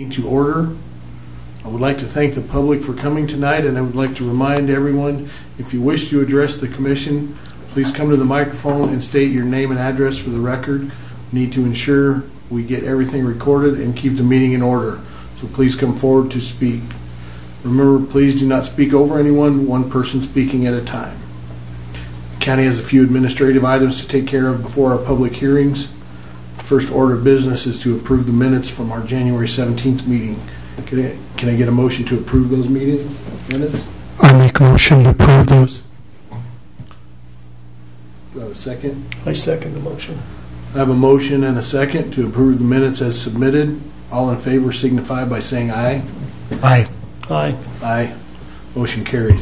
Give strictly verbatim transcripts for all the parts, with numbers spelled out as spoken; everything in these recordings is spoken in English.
meeting to order. I would like to thank the public for coming tonight, and I would like to remind everyone, if you wish to address the commission, please come to the microphone and state your name and address for the record. We need to ensure we get everything recorded and keep the meeting in order. So please come forward to speak. Remember, please do not speak over anyone, one person speaking at a time. The county has a few administrative items to take care of before our public hearings. The first order of business is to approve the minutes from our January seventeenth meeting. Can I, can I get a motion to approve those meeting minutes? I make a motion to approve those. Do I have a second? I second the motion. I have a motion and a second to approve the minutes as submitted. All in favor signify by saying aye. Aye. Aye. Aye. Motion carries.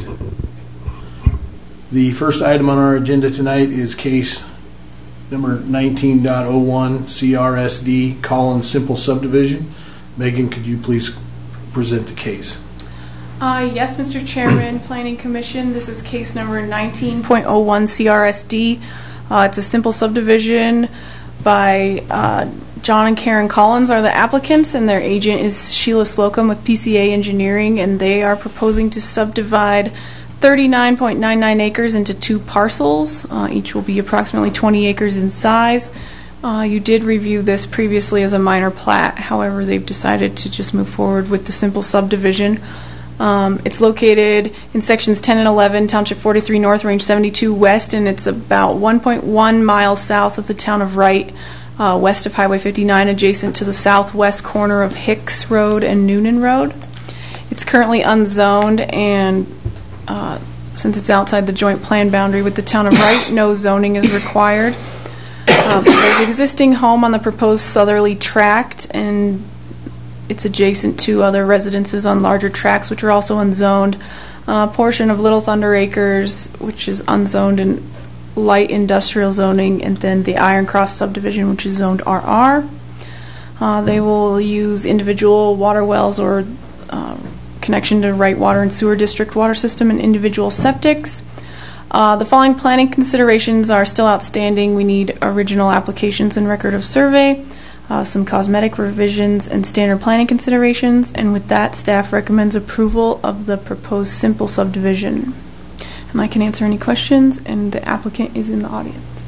The first item on our agenda tonight is case number nineteen point oh one C R S D Collins Simple Subdivision. Megan, could you please present the case? Uh, yes, Mister Chairman, Planning Commission. This is case number nineteen point oh one C R S D. Uh, it's a simple subdivision by uh, John and Karen Collins are the applicants, and their agent is Sheila Slocum with P C A Engineering, and they are proposing to subdivide thirty-nine point nine nine acres into two parcels. Uh, each will be approximately twenty acres in size. Uh, you did review this previously as a minor plat. However, they've decided to just move forward with the simple subdivision. Um, it's located in sections ten and eleven, Township forty-three North, Range seventy-two West, and it's about one point one miles south of the town of Wright, uh, west of Highway fifty-nine, adjacent to the southwest corner of Hicks Road and Noonan Road. It's currently unzoned, and uh, since it's outside the joint plan boundary with the town of Wright, no zoning is required. Um, there's an existing home on the proposed southerly tract, and it's adjacent to other residences on larger tracts, which are also unzoned. A uh, portion of Little Thunder Acres, which is unzoned in light industrial zoning, and then the Iron Cross subdivision, which is zoned R R. Uh, they will use individual water wells or uh, connection to Wright Water and Sewer District water system and individual septics. Uh, the following planning considerations are still outstanding. We need original applications and record of survey, uh, some cosmetic revisions, and standard planning considerations. And with that, staff recommends approval of the proposed simple subdivision. And I can answer any questions, and the applicant is in the audience.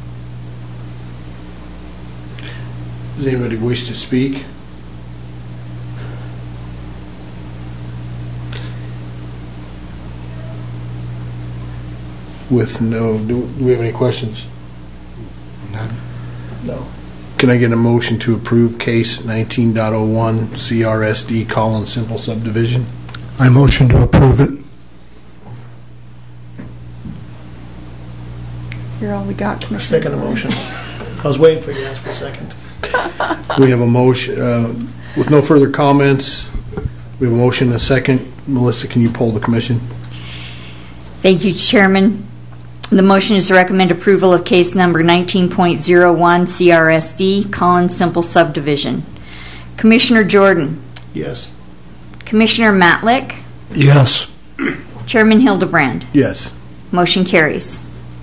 Does anybody wish to speak? With no, do, do we have any questions? None. No. Can I get a motion to approve case nineteen point oh one C R S D Collins Simple Subdivision? I motion to approve it. You're all we got, I Commissioner. second the motion. I was waiting for you to ask for a second. We have a motion, uh, with no further comments, we have a motion and a second. Melissa, can you poll the commission? Thank you, Chairman. The motion is to recommend approval of case number nineteen point oh one C R S D Collins Simple Subdivision. Commissioner Jordan. Yes. Commissioner Matlick. Yes. Chairman Hildebrand. Yes. Motion carries.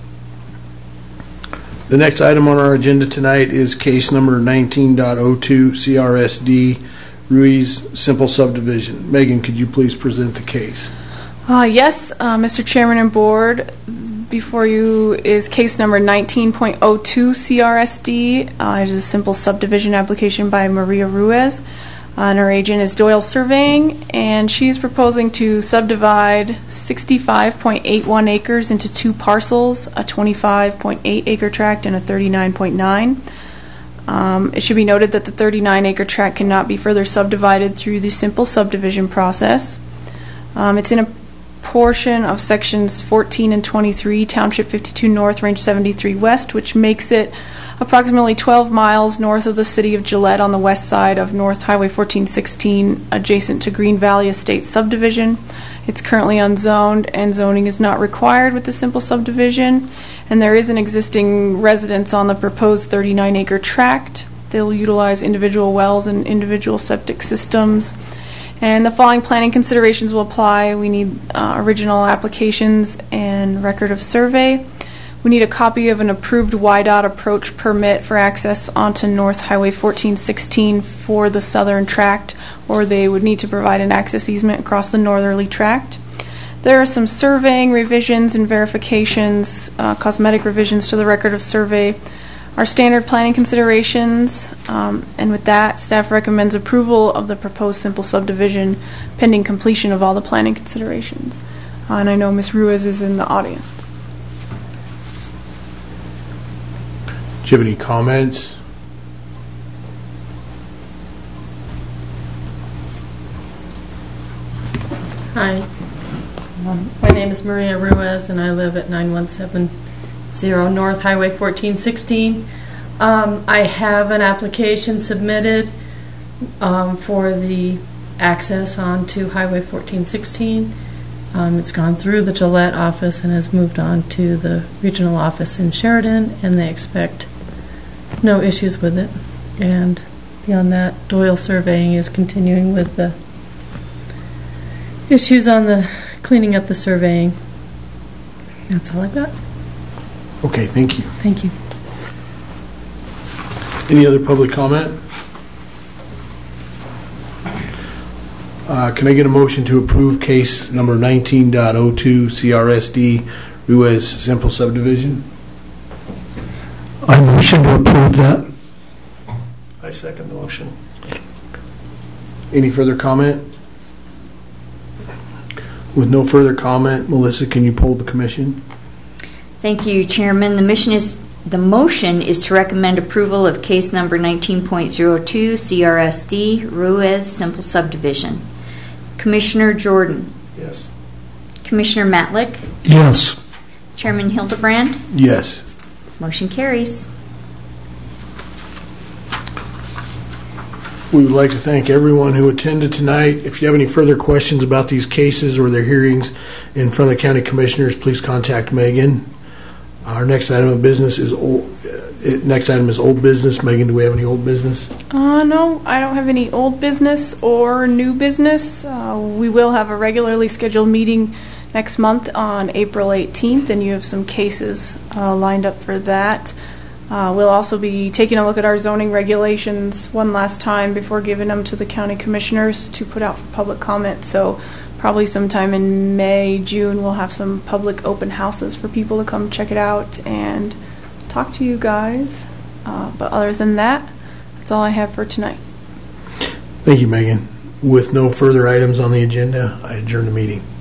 The next item on our agenda tonight is case number nineteen point oh two C R S D Ruiz Simple Subdivision. Megan, could you please present the case? Uh, yes, uh, Mister Chairman and Board, before you is case number nineteen point oh two C R S D. Uh, it is a simple subdivision application by Maria Ruiz. Uh, and her agent is Doyle Surveying, and she is proposing to subdivide sixty-five point eight one acres into two parcels, a twenty-five point eight acre tract and a thirty-nine point nine. Um, it should be noted that the thirty-nine acre tract cannot be further subdivided through the simple subdivision process. Um, it's in a portion of sections fourteen and twenty-three, Township fifty-two North, Range seventy-three West, which makes it approximately twelve miles north of the city of Gillette on the west side of North Highway fourteen sixteen, adjacent to Green Valley Estate subdivision. It's currently unzoned, and zoning is not required with the simple subdivision. And there is an existing residence on the proposed thirty-nine acre tract. They'll utilize individual wells and individual septic systems. And the following planning considerations will apply. We need uh, original applications and record of survey. We We need a copy of an approved Y DOT approach permit for access onto North Highway fourteen sixteen for the southern tract, or they would need to provide an access easement across the northerly tract. There are some surveying revisions and verifications, uh, cosmetic revisions to the record of survey, our standard planning considerations, um, and with that, staff recommends approval of the proposed simple subdivision pending completion of all the planning considerations. Uh, and I know Miz Ruiz is in the audience. Do you have any comments? Hi, um, my name is Maria Ruiz, and I live at nine one seven zero North Highway fourteen sixteen. Um, I have an application submitted um, for the access onto Highway fourteen sixteen. Um, it's gone through the Gillette office and has moved on to the regional office in Sheridan, and they expect no issues with it. And beyond that, Doyle Surveying is continuing with the issues on the cleaning up the surveying. That's all I've got. Okay, thank you. Thank you. Any other public comment? Uh, can I get a motion to approve case number nineteen point oh two C R S D Ruiz Simple Subdivision? I motion to approve that. I second the motion. Any further comment? With no further comment, Melissa, can you poll the commission? Thank you, Chairman. The mission is the motion is to recommend approval of case number nineteen point oh two C R S D Ruiz Simple Subdivision. Commissioner Jordan. Yes. Commissioner Matlick. Yes. Chairman Hildebrand. Yes. Motion carries. We would like to thank everyone who attended tonight. If you have any further questions about these cases or their hearings in front of the county commissioners, please contact Megan. Our next item of business is old, uh, next item is old business. Megan, do we have any old business? Uh, no, I don't have any old business or new business. Uh, we will have a regularly scheduled meeting next month on April eighteenth, and you have some cases uh, lined up for that. Uh, we'll also be taking a look at our zoning regulations one last time before giving them to the county commissioners to put out for public comment. So probably sometime in May, June, we'll have some public open houses for people to come check it out and talk to you guys. Uh, but other than that, that's all I have for tonight. Thank you, Megan. With no further items on the agenda, I adjourn the meeting.